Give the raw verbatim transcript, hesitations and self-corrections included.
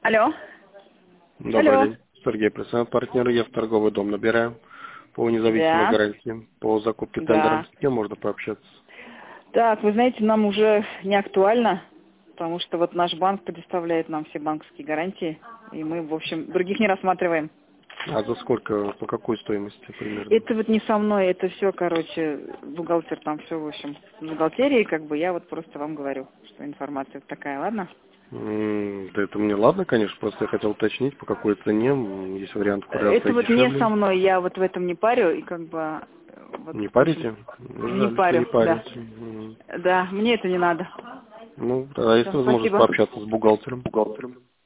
Алло. Добрый Алло. день. Сергей, представляю партнера. Я в торговый дом набираю по независимой Да. гарантии, по закупке тендером. Да. С кем можно пообщаться? Так, вы знаете, нам уже не актуально, потому что вот наш банк предоставляет нам все банковские гарантии, и мы, в общем, других не рассматриваем. А за сколько, по какой стоимости примерно? Это вот не со мной, это все, короче, бухгалтер там все, в общем, в бухгалтерии, как бы, я вот просто вам говорю, что информация вот такая, ладно? М, Да это мне ладно, конечно, просто я хотел уточнить, по какой цене. М, Есть вариант вариации Это вот не со дешевле. мной, я вот в этом не парю, и как бы, э, вот, Не в общем, парите? не Жаль, что не парю, да. парите. М. Да, мне это не надо. Ну, да, если Всё, возможность спасибо. пообщаться с бухгалтером. Бухгалтером.